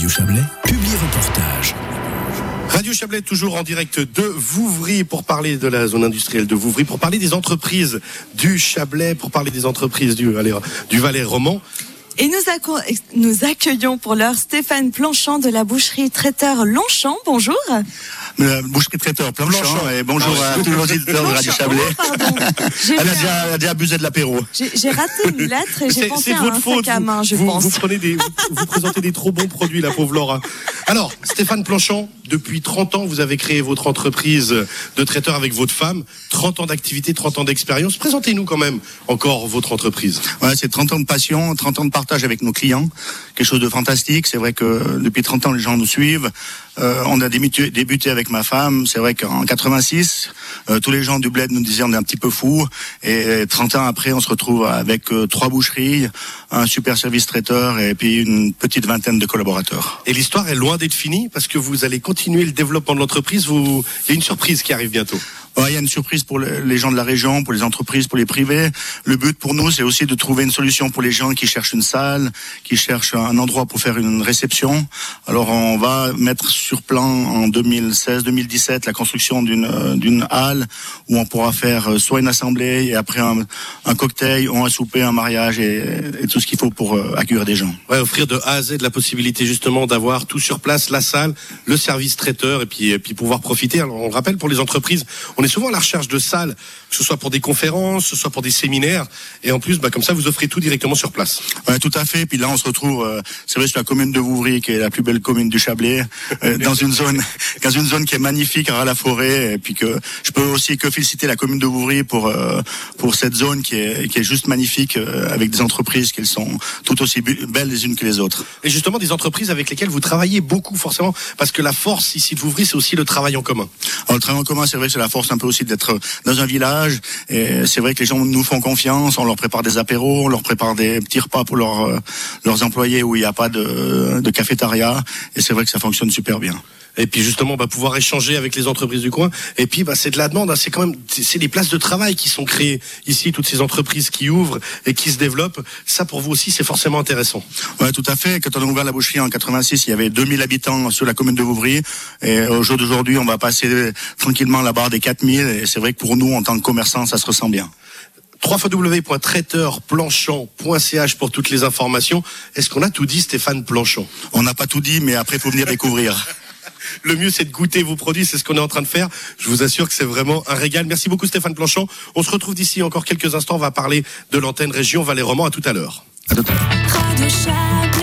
Radio Chablais, publie reportage. Radio Chablais, toujours en direct de Vouvry pour parler de la zone industrielle de Vouvry, pour parler des entreprises du Chablais, pour parler des entreprises du Valais romand. Et nous accueillons pour l'heure Stéphane Planchant de la boucherie traiteur Longchamp. Bonjour. Boucherie traiteur Planchant et bonjour à tous les auditeurs de Radio Chablais. Elle a déjà abusé de l'apéro. J'ai raté une lettre et j'ai pensé à un sac à main, je pense. Vous présentez des trop bons produits, la pauvre Laura. Alors, Stéphane Planchant, depuis 30 ans, vous avez créé votre entreprise de traiteur avec votre femme. 30 ans d'activité, 30 ans d'expérience. Présentez-nous quand même encore votre entreprise. Ouais, c'est 30 ans de passion, 30 ans de partage avec nos clients. Quelque chose de fantastique. C'est vrai que depuis 30 ans, les gens nous suivent. On a débuté avec ma femme. C'est vrai qu'en 86, tous les gens du bled nous disaient on est un petit peu fous. Et 30 ans après, on se retrouve avec 3 boucheries, un super service traiteur et puis une petite vingtaine de collaborateurs. Et l'histoire est loin d'être finie parce que vous allez continuer le développement de l'entreprise. Il y a une surprise qui arrive bientôt. Ouais, il y a une surprise pour les gens de la région, pour les entreprises, pour les privés. Le but pour nous, c'est aussi de trouver une solution pour les gens qui cherchent une salle, qui cherchent un endroit pour faire une réception. Alors, on va mettre sur plan en 2016-2017 la construction d'une halle où on pourra faire soit une assemblée et après un cocktail, ou un souper, un mariage et tout ce qu'il faut pour accueillir des gens. Ouais, offrir de A à Z la possibilité justement d'avoir tout sur place, la salle, le service traiteur et puis pouvoir profiter. Alors, on le rappelle pour les entreprises, on est souvent à la recherche de salles, que ce soit pour des conférences, que ce soit pour des séminaires, et en plus, comme ça, vous offrez tout directement sur place. Ouais, tout à fait. Puis là, on se retrouve, c'est vrai, sur la commune de Vouvry, qui est la plus belle commune du Chablais, dans une zone qui est magnifique, à la forêt, et puis que je peux aussi que féliciter la commune de Vouvry pour cette zone qui est juste magnifique, avec des entreprises qui sont tout aussi belles les unes que les autres. Et justement, des entreprises avec lesquelles vous travaillez beaucoup, forcément, parce que la force ici de Vouvry, c'est aussi le travail en commun. Alors, le travail en commun, c'est vrai que c'est la force un peu aussi d'être dans un village, et c'est vrai que les gens nous font confiance, on leur prépare des apéros, on leur prépare des petits repas pour leurs employés où il n'y a pas de cafétéria, et c'est vrai que ça fonctionne super bien. Et puis justement, pouvoir échanger avec les entreprises du coin. Et puis, c'est de la demande. C'est quand même, c'est des places de travail qui sont créées ici, toutes ces entreprises qui ouvrent et qui se développent. Ça, pour vous aussi, c'est forcément intéressant. Ouais, tout à fait. Quand on a ouvert la boucherie en 86, il y avait 2000 habitants sur la commune de Vouvry. Et au jour d'aujourd'hui, on va passer tranquillement la barre des 4000. Et c'est vrai que pour nous, en tant que commerçants, ça se ressent bien. www.traiteurplanchant.ch pour toutes les informations. Est-ce qu'on a tout dit, Stéphane Planchant? On n'a pas tout dit, mais après, il faut venir découvrir. Le mieux, c'est de goûter vos produits, c'est ce qu'on est en train de faire. Je vous assure que c'est vraiment un régal. Merci beaucoup, Stéphane Planchant. On se retrouve d'ici encore quelques instants. On va parler de l'antenne région Valais romand. À tout à l'heure. À tout à l'heure.